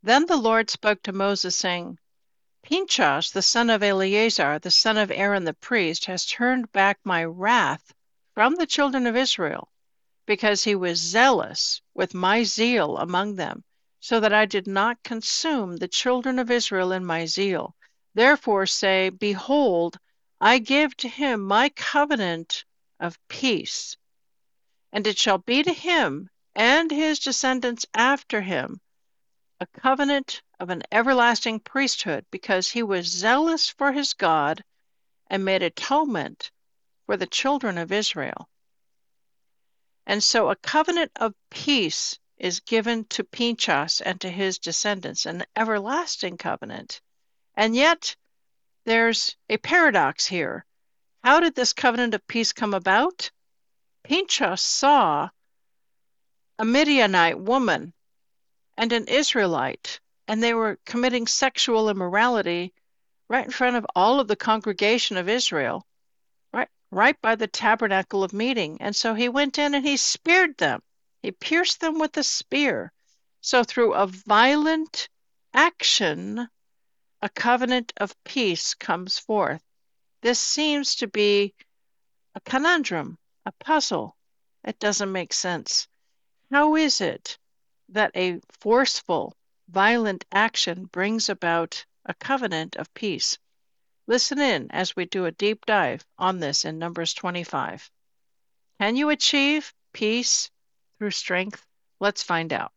Then the Lord spoke to Moses, saying, Pinchas, the son of Eleazar, the son of Aaron the priest, has turned back my wrath from the children of Israel, because he was zealous with my zeal among them, so that I did not consume the children of Israel in my zeal. Therefore say, Behold, I give to him my covenant of peace, and it shall be to him and his descendants after him a covenant of an everlasting priesthood, because he was zealous for his God and made atonement for the children of Israel. And so a covenant of peace is given to Pinchas and to his descendants, an everlasting covenant. And yet there's a paradox here. How did this covenant of peace come about? Pinchas saw a Midianite woman and an Israelite, and they were committing sexual immorality right in front of all of the congregation of Israel, right by the tabernacle of meeting. And so he went in and he speared them. He pierced them with a spear. So through a violent action, a covenant of peace comes forth. This seems to be a conundrum, a puzzle. It doesn't make sense. How is it that a forceful, violent action brings about a covenant of peace? Listen in as we do a deep dive on this in Numbers 25. Can you achieve peace through strength? Let's find out.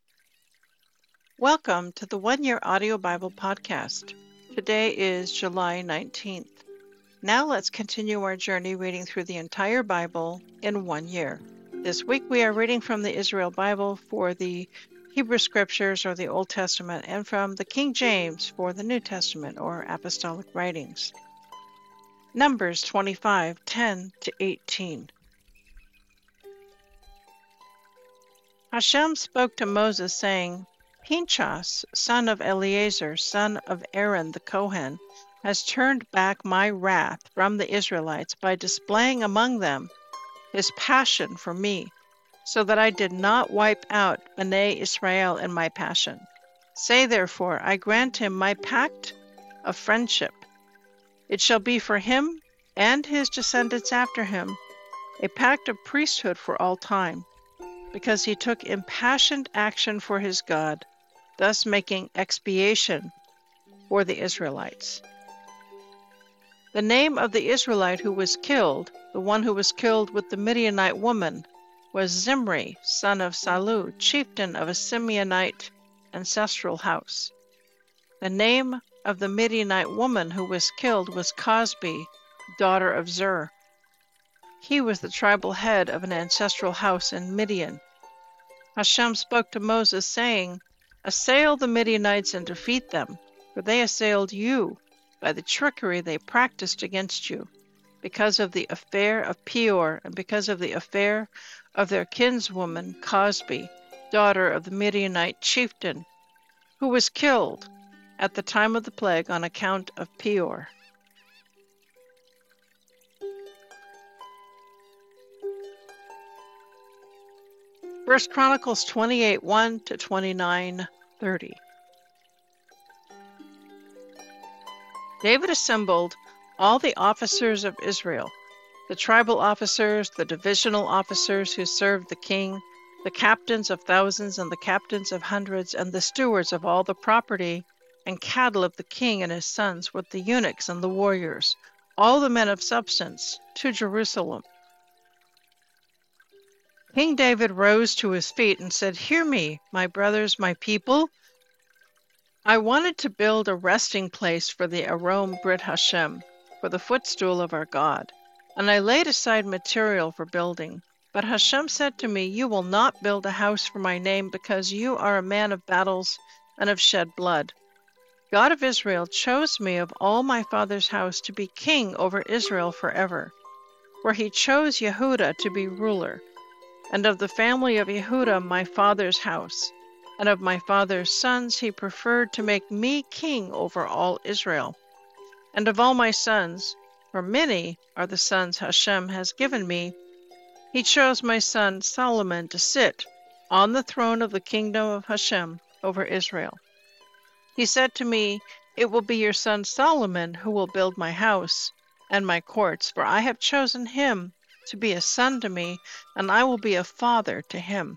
Welcome to the One Year Audio Bible Podcast. Today is July 19th. Now let's continue our journey reading through the entire Bible in 1 year. This week we are reading from the Israel Bible for the Hebrew Scriptures or the Old Testament, and from the King James for the New Testament or Apostolic Writings. Numbers 25, 10 to 18. Hashem spoke to Moses, saying, Pinchas, son of Eleazar, son of Aaron the Kohen, has turned back my wrath from the Israelites by displaying among them his passion for me, so that I did not wipe out Bnei Israel in my passion. Say therefore, I grant him my pact of friendship. It shall be for him and his descendants after him a pact of priesthood for all time, because he took impassioned action for his God, thus making expiation for the Israelites. The name of the Israelite who was killed, the one who was killed with the Midianite woman, was Zimri, son of Salu, chieftain of a Simeonite ancestral house. The name of the Midianite woman who was killed was Cosbi, daughter of Zur. He was the tribal head of an ancestral house in Midian. Hashem spoke to Moses, saying, Assail the Midianites and defeat them, for they assailed you by the trickery they practiced against you, because of the affair of Peor, and because of the affair of their kinswoman Cosbi, daughter of the Midianite chieftain, who was killed at the time of the plague on account of Peor. First Chronicles 28, 1 to 29, 30. David assembled all the officers of Israel, the tribal officers, the divisional officers who served the king, the captains of thousands and the captains of hundreds, and the stewards of all the property and cattle of the king and his sons, with the eunuchs and the warriors, all the men of substance, to Jerusalem. King David rose to his feet and said, Hear me, my brothers, my people. I wanted to build a resting place for the Arom Brit Hashem, for the footstool of our God, and I laid aside material for building. But Hashem said to me, You will not build a house for my name, because you are a man of battles and have shed blood. God of Israel chose me of all my father's house to be king over Israel forever, for he chose Yehudah to be ruler, and of the family of Yehudah my father's house, and of my father's sons he preferred to make me king over all Israel. And of all my sons, for many are the sons Hashem has given me, he chose my son Solomon to sit on the throne of the kingdom of Hashem over Israel. He said to me, "It will be your son Solomon who will build my house and my courts, for I have chosen him to be a son to me, and I will be a father to him.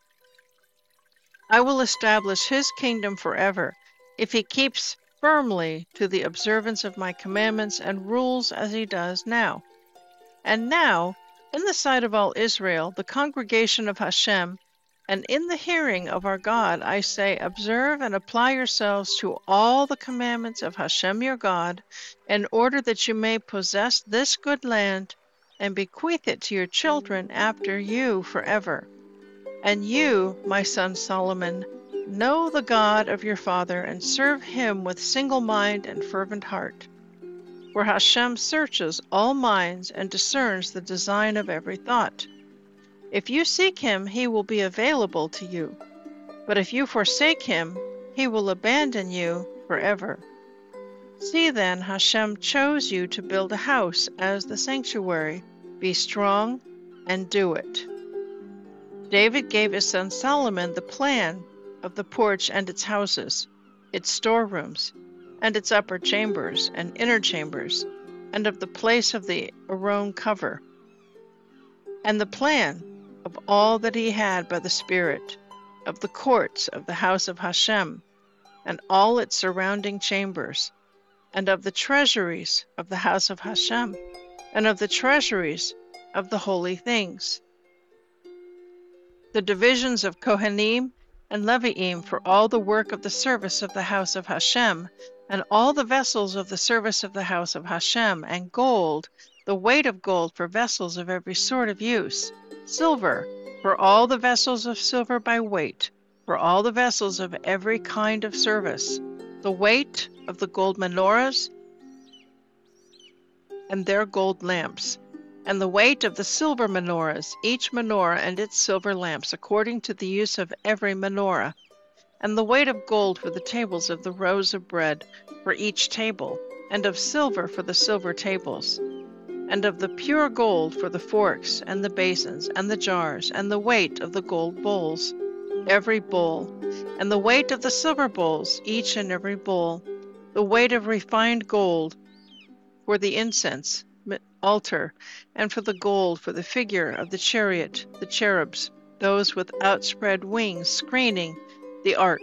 I will establish his kingdom forever, if he keeps firmly to the observance of my commandments and rules as he does now." And now, in the sight of all Israel, the congregation of Hashem, and in the hearing of our God, I say, observe and apply yourselves to all the commandments of Hashem your God, in order that you may possess this good land and bequeath it to your children after you forever. And you, my son Solomon, know the God of your father, and serve him with single mind and fervent heart. For Hashem searches all minds and discerns the design of every thought. If you seek him, he will be available to you. But if you forsake him, he will abandon you forever. See then, Hashem chose you to build a house as the sanctuary. Be strong and do it. David gave his son Solomon the plan of the porch and its houses, its storerooms, and its upper chambers and inner chambers, and of the place of the Aron cover, and the plan of all that he had by the Spirit, of the courts of the house of Hashem, and all its surrounding chambers, and of the treasuries of the house of Hashem, and of the treasuries of the holy things. The divisions of Kohanim and Leviim for all the work of the service of the house of Hashem, and all the vessels of the service of the house of Hashem, and gold, the weight of gold for vessels of every sort of use, silver, for all the vessels of silver by weight, for all the vessels of every kind of service, the weight of the gold menorahs and their gold lamps, and the weight of the silver menorahs, each menorah and its silver lamps, according to the use of every menorah, and the weight of gold for the tables of the rows of bread for each table, and of silver for the silver tables, and of the pure gold for the forks and the basins and the jars, and the weight of the gold bowls, every bowl, and the weight of the silver bowls, each and every bowl, the weight of refined gold for the incense altar, and for the gold for the figure of the chariot, the cherubs, those with outspread wings screening the ark.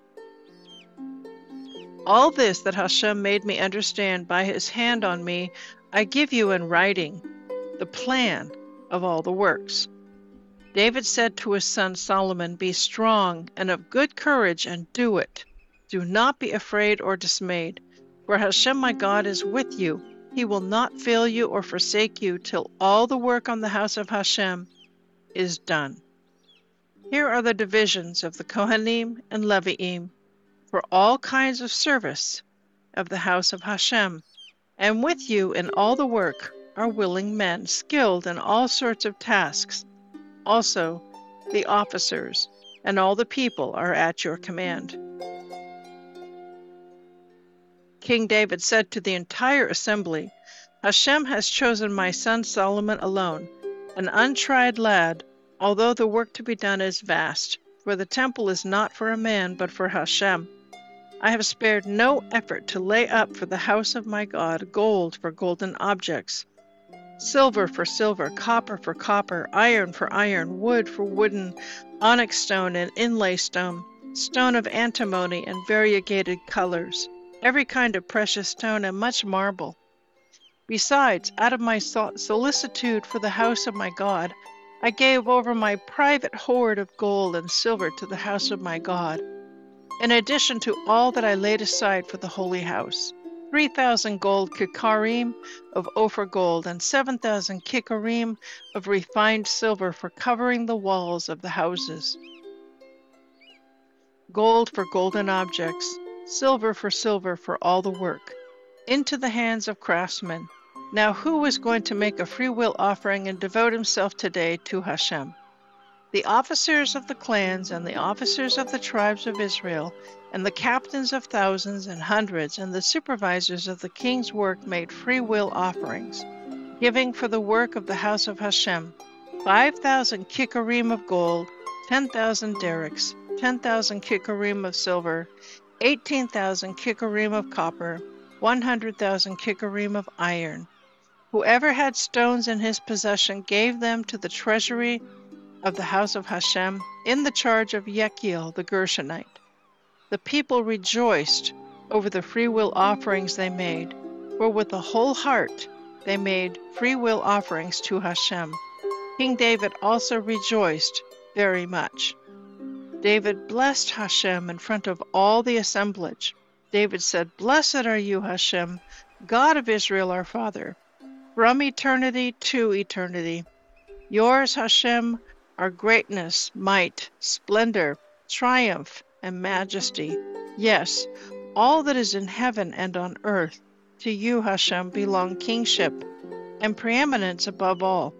All this that Hashem made me understand by his hand on me, I give you in writing, the plan of all the works. David said to his son Solomon, "Be strong and of good courage, and do it. Do not be afraid or dismayed, for Hashem my God is with you. He will not fail you or forsake you till all the work on the house of Hashem is done." Here are the divisions of the Kohanim and Leviim for all kinds of service of the house of Hashem. And with you in all the work are willing men, skilled in all sorts of tasks. Also, the officers and all the people are at your command. King David said to the entire assembly, "Hashem has chosen my son Solomon alone, an untried lad, although the work to be done is vast, for the temple is not for a man, but for Hashem. I have spared no effort to lay up for the house of my God gold for golden objects, silver for silver, copper for copper, iron for iron, wood for wooden, onyx stone and inlay stone, stone of antimony and variegated colors, every kind of precious stone and much marble. Besides, out of my solicitude for the house of my God, I gave over my private hoard of gold and silver to the house of my God, in addition to all that I laid aside for the holy house, 3,000 gold kikarim of Ophir gold, and 7,000 kikarim of refined silver for covering the walls of the houses. Gold for golden objects, silver for all the work, into the hands of craftsmen. Now who is going to make a free will offering and devote himself today to Hashem?" The officers of the clans and the officers of the tribes of Israel, and the captains of thousands and hundreds, and the supervisors of the king's work made free will offerings, giving for the work of the house of Hashem 5,000 kikarim of gold, 10,000 derricks, 10,000 kikarim of silver, 18,000 kikarim of copper, 100,000 kikarim of iron. Whoever had stones in his possession gave them to the treasury of the house of Hashem in the charge of Yechiel the Gershonite. The people rejoiced over the freewill offerings they made, for with a whole heart they made freewill offerings to Hashem. King David also rejoiced very much. David blessed Hashem in front of all the assemblage. David said, "Blessed are you, Hashem, God of Israel our Father, from eternity to eternity. Yours, Hashem, are greatness, might, splendor, triumph, and majesty. Yes, all that is in heaven and on earth. To you, Hashem, belong kingship and preeminence above all.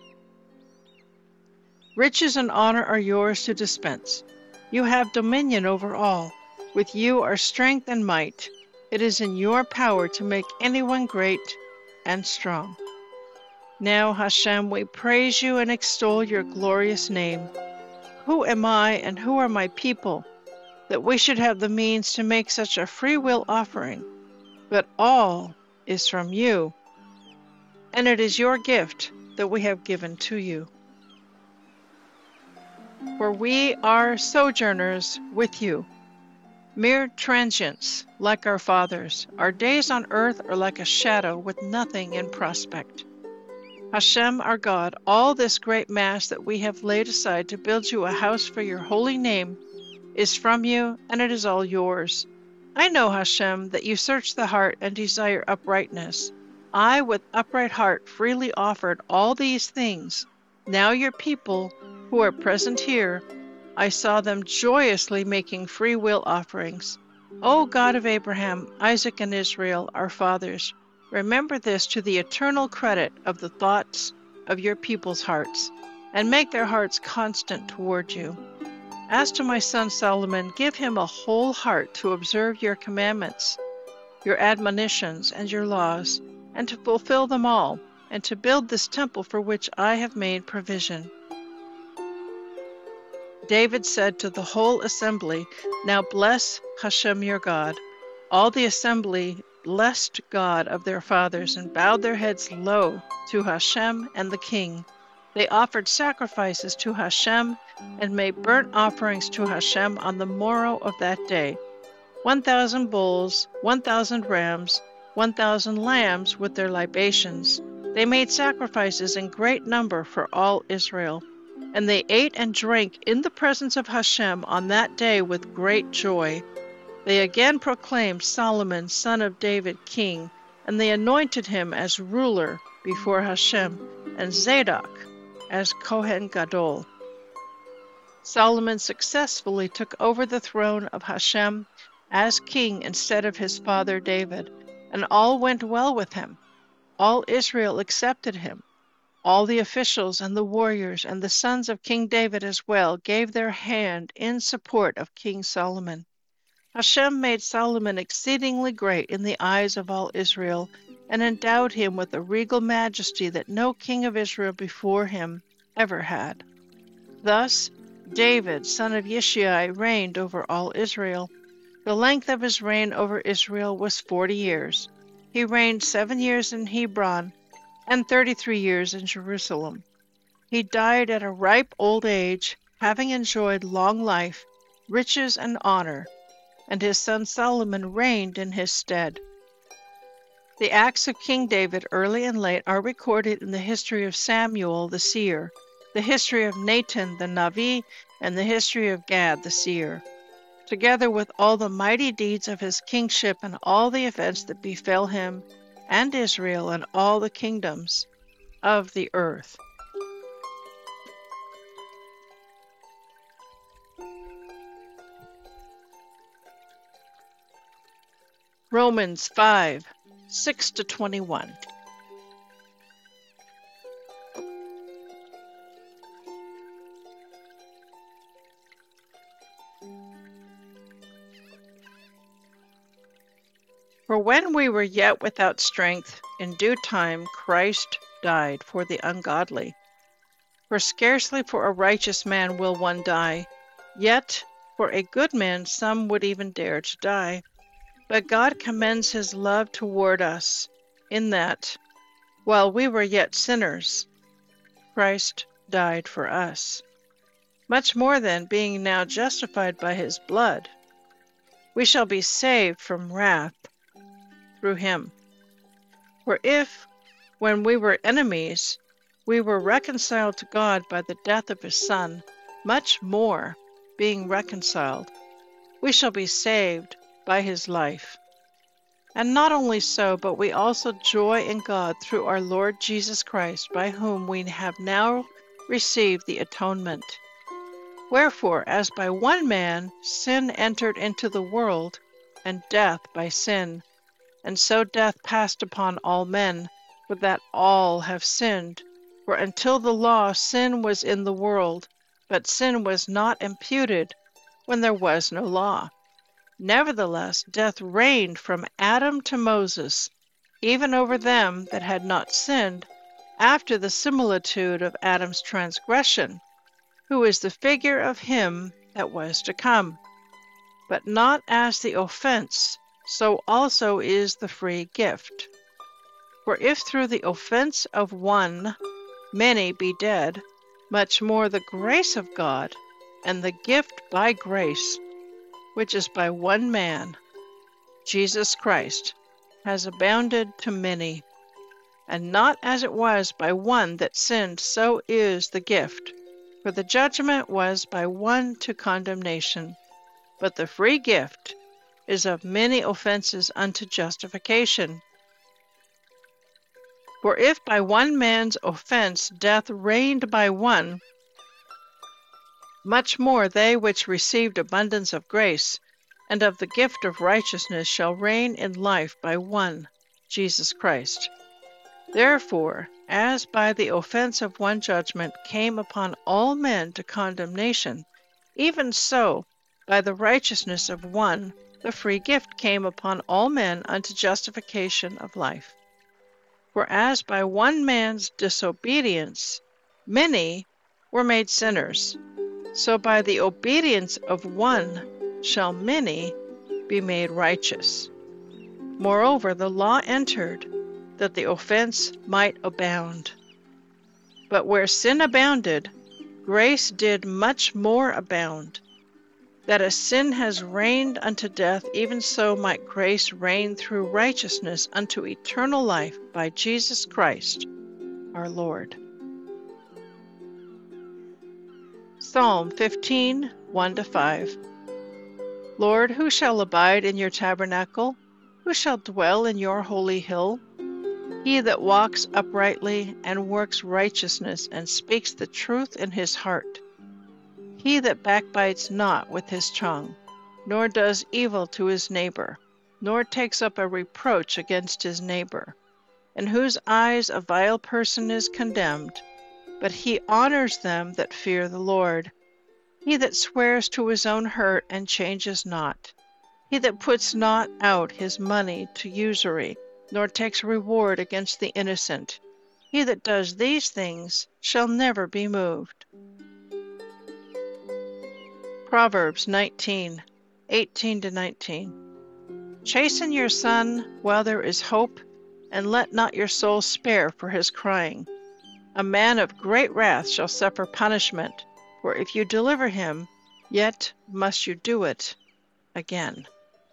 Riches and honor are yours to dispense. You have dominion over all. With you are strength and might. It is in your power to make anyone great and strong. Now, Hashem, we praise you and extol your glorious name. Who am I and who are my people, that we should have the means to make such a free will offering? But all is from you, and it is your gift that we have given to you. For we are sojourners with you, mere transients like our fathers. Our days on earth are like a shadow with nothing in prospect. Hashem, our God, all this great mass that we have laid aside to build you a house for your holy name is from you, and it is all yours. I know, Hashem, that you search the heart and desire uprightness. I, with upright heart, freely offered all these things. Now your people, who are present here, I saw them joyously making free will offerings. O God of Abraham, Isaac, and Israel, our fathers, remember this to the eternal credit of the thoughts of your people's hearts, and make their hearts constant toward you. As to my son Solomon, give him a whole heart to observe your commandments, your admonitions, and your laws, and to fulfill them all, and to build this temple for which I have made provision." David said to the whole assembly, "Now bless Hashem your God." All the assembly blessed God of their fathers and bowed their heads low to Hashem and the king. They offered sacrifices to Hashem and made burnt offerings to Hashem on the morrow of that day. 1,000 bulls, 1,000 rams, 1,000 lambs with their libations. They made sacrifices in great number for all Israel. And they ate and drank in the presence of Hashem on that day with great joy. They again proclaimed Solomon, son of David, king, and they anointed him as ruler before Hashem, and Zadok as Kohen Gadol. Solomon successfully took over the throne of Hashem as king instead of his father David, and all went well with him. All Israel accepted him. All the officials and the warriors and the sons of King David as well gave their hand in support of King Solomon. Hashem made Solomon exceedingly great in the eyes of all Israel, and endowed him with a regal majesty that no king of Israel before him ever had. Thus David, son of Yishai, reigned over all Israel. The length of his reign over Israel was 40 years. He reigned 7 years in Hebron, and 33 years in Jerusalem. He died at a ripe old age, having enjoyed long life, riches, and honor, and his son Solomon reigned in his stead. The acts of King David, early and late, are recorded in the history of Samuel the seer, the history of Nathan the Navi, and the history of Gad the seer, together with all the mighty deeds of his kingship and all the events that befell him and Israel and all the kingdoms of the earth. Romans 5, 6-21. For when we were yet without strength, in due time Christ died for the ungodly. For scarcely for a righteous man will one die, yet For a good man some would even dare to die. But God commends his love toward us in that, while we were yet sinners, Christ died for us. Much more then, being now justified by his blood, we shall be saved from wrath through him. For if, when we were enemies, we were reconciled to God by the death of his Son, much more, being reconciled, we shall be saved by his life. And not only so, but we also joy in God through our Lord Jesus Christ, by whom we have now received the atonement. Wherefore, as by one man sin entered into the world, and death by sin, and so death passed upon all men, for that all have sinned. For until the law, sin was in the world, but sin was not imputed when there was no law. Nevertheless, death reigned from Adam to Moses, even over them that had not sinned, after the similitude of Adam's transgression, who is the figure of him that was to come. But not as the offense, so also is the free gift. For if through the offense of one many be dead, much more the grace of God, and the gift by grace, which is by one man, Jesus Christ, has abounded to many. And not as it was by one that sinned, so is the gift. For the judgment was by one to condemnation, but the free gift is of many offenses unto justification. For if by one man's offense death reigned by one, much more they which received abundance of grace and of the gift of righteousness shall reign in life by one, Jesus Christ. Therefore, as by the offense of one judgment came upon all men to condemnation, even so by the righteousness of one the free gift came upon all men unto justification of life. For as by one man's disobedience many were made sinners, so by the obedience of one shall many be made righteous. Moreover, the law entered, that the offense might abound. But where sin abounded, grace did much more abound, that as sin has reigned unto death, even so might grace reign through righteousness unto eternal life by Jesus Christ our Lord. Psalm 15, 1-5. Lord, who shall abide in your tabernacle? Who shall dwell in your holy hill? He that walks uprightly and works righteousness and speaks the truth in his heart. He that backbites not with his tongue, nor does evil to his neighbor, nor takes up a reproach against his neighbor, in whose eyes a vile person is condemned, but he honors them that fear the Lord. He that swears to his own hurt and changes not. He that puts not out his money to usury, nor takes reward against the innocent. He that does these things shall never be moved. Proverbs 19, 18-19. Chasten your son while there is hope, and let not your soul spare for his crying. A man of great wrath shall suffer punishment, for if you deliver him, yet must you do it again.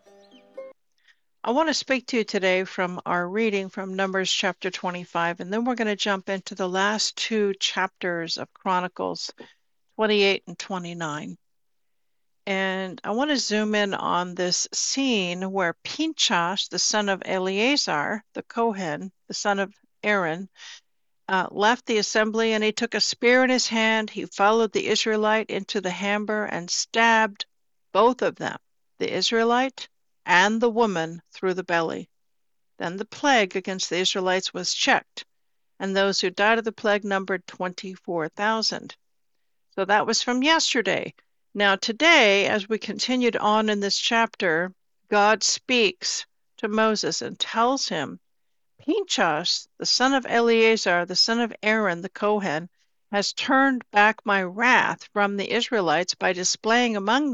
I want to speak to you today from our reading from Numbers chapter 25, and then we're going to jump into the last two chapters of Chronicles, 28 and 29. And I want to zoom in on this scene where Pinchas, the son of Eleazar, the Kohen, the son of Aaron, left the assembly, and he took a spear in his hand. He followed the Israelite into the hamber and stabbed both of them, the Israelite and the woman, through the belly. Then the plague against the Israelites was checked, and those who died of the plague numbered 24,000. So that was from yesterday. Now today, as we continued on in this chapter, God speaks to Moses and tells him, Pinchas, the son of Eleazar, the son of Aaron, the Kohen, has turned back my wrath from the Israelites by displaying among them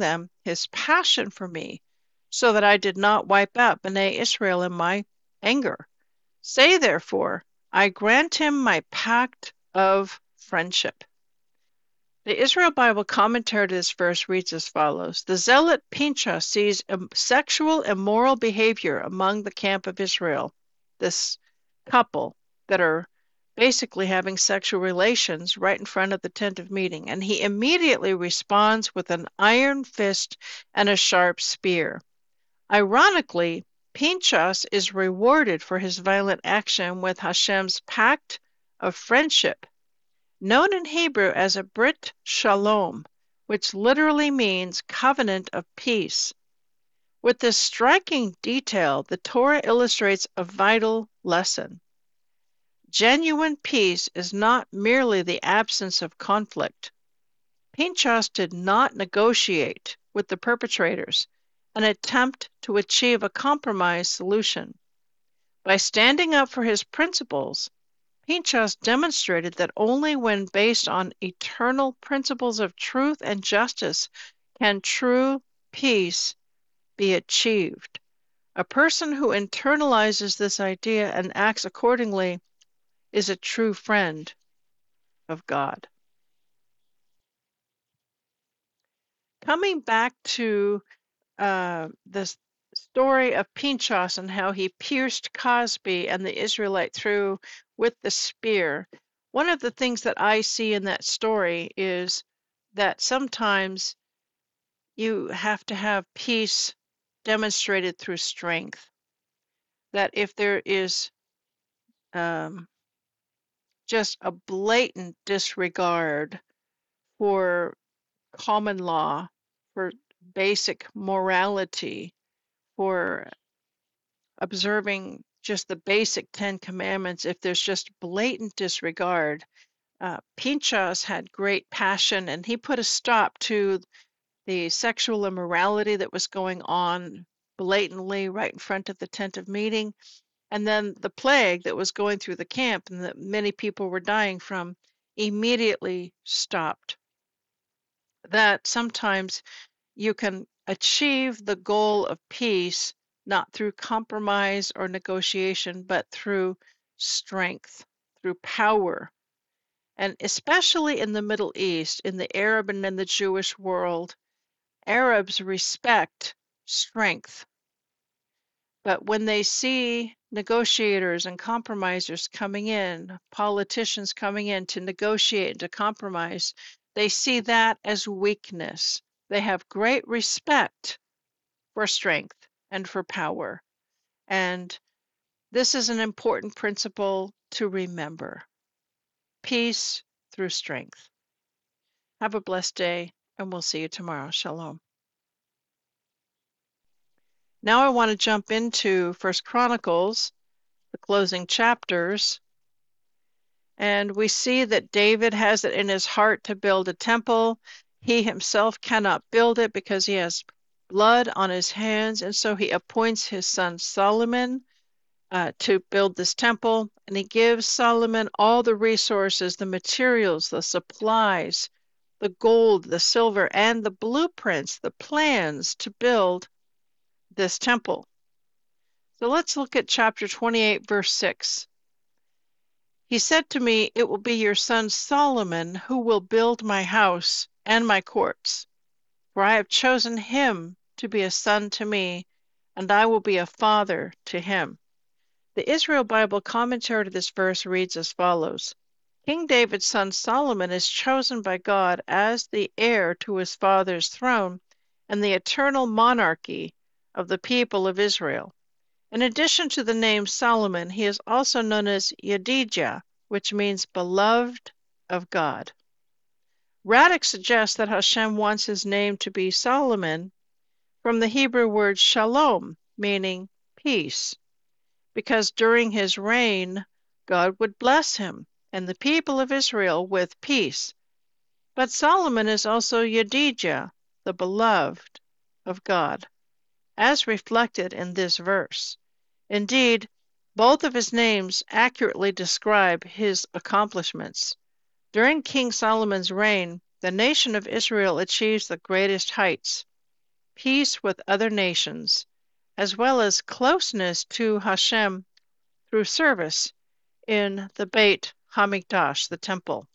his passion for me, so that I did not wipe out Bnei Israel in my anger. Say therefore, I grant him my pact of friendship. The Israel Bible commentary to this verse reads as follows. The zealot Pinchas sees sexual immoral behavior among the camp of Israel, this couple that are basically having sexual relations right in front of the tent of meeting, and he immediately responds with an iron fist and a sharp spear. Ironically, Pinchas is rewarded for his violent action with Hashem's pact of friendship, known in Hebrew as a Brit Shalom, which literally means covenant of peace. With this striking detail, the Torah illustrates a vital lesson. Genuine peace is not merely the absence of conflict. Pinchas did not negotiate with the perpetrators and attempt to achieve a compromise solution. By standing up for his principles, Pinchas demonstrated that only when based on eternal principles of truth and justice can true peace be achieved. A person who internalizes this idea and acts accordingly is a true friend of God. Coming back to the story of Pinchas and how he pierced Cosby and the Israelite through with the spear, one of the things that I see in that story is that sometimes you have to have peace demonstrated through strength. That if there is just a blatant disregard for common law, for basic morality, for observing just the basic 10 Commandments, if there's just blatant disregard, Pinchas had great passion and he put a stop to the sexual immorality that was going on blatantly right in front of the tent of meeting. And then the plague that was going through the camp and that many people were dying from immediately stopped. That sometimes you can achieve the goal of peace not through compromise or negotiation, but through strength, through power. And especially in the Middle East, in the Arab and in the Jewish world, Arabs respect strength. But when they see negotiators and compromisers coming in, politicians coming in to negotiate and to compromise, they see that as weakness. They have great respect for strength and for power. And this is an important principle to remember. Peace through strength. Have a blessed day, and we'll see you tomorrow. Shalom. Now I want to jump into 1 Chronicles, the closing chapters. And we see that David has it in his heart to build a temple. He himself cannot build it because he has blood on his hands, and so he appoints his son Solomon to build this temple, and he gives Solomon all the resources, the materials, the supplies, the gold, the silver, and the blueprints, the plans to build this temple. So let's look at chapter 28, verse 6. He said to me, "It will be your son Solomon who will build my house and my courts, for I have chosen him to be a son to me, and I will be a father to him." The Israel Bible commentary to this verse reads as follows. King David's son Solomon is chosen by God as the heir to his father's throne and the eternal monarchy of the people of Israel. In addition to the name Solomon, he is also known as Yedidya, which means beloved of God. Raddick suggests that Hashem wants his name to be Solomon from the Hebrew word shalom, meaning peace, because during his reign, God would bless him and the people of Israel with peace. But Solomon is also Yedidya, the beloved of God, as reflected in this verse. Indeed, both of his names accurately describe his accomplishments. During King Solomon's reign, the nation of Israel achieves the greatest heights. peace with other nations, as well as closeness to Hashem through service in the Beit HaMikdash, the temple.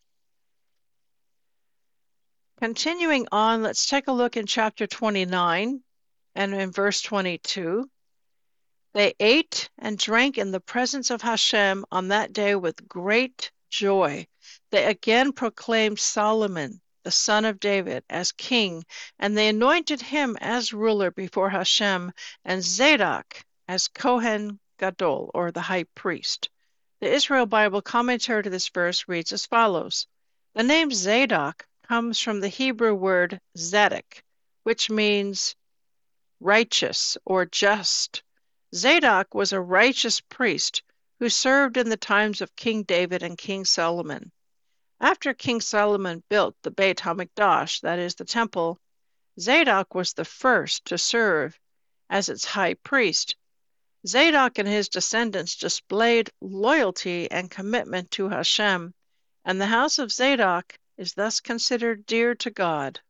Continuing on, let's take a look in chapter 29 and in verse 22. They ate and drank in the presence of Hashem on that day with great joy. They again proclaimed Solomon, the son of David, as king, and they anointed him as ruler before Hashem, and Zadok as Kohen Gadol, or the high priest. The Israel Bible commentary to this verse reads as follows. The name Zadok comes from the Hebrew word Zadok, which means righteous or just. Zadok was a righteous priest who served in the times of King David and King Solomon. After King Solomon built the Beit HaMikdash, that is, the temple, Zadok was the first to serve as its high priest. Zadok and his descendants displayed loyalty and commitment to Hashem, and the house of Zadok is thus considered dear to God.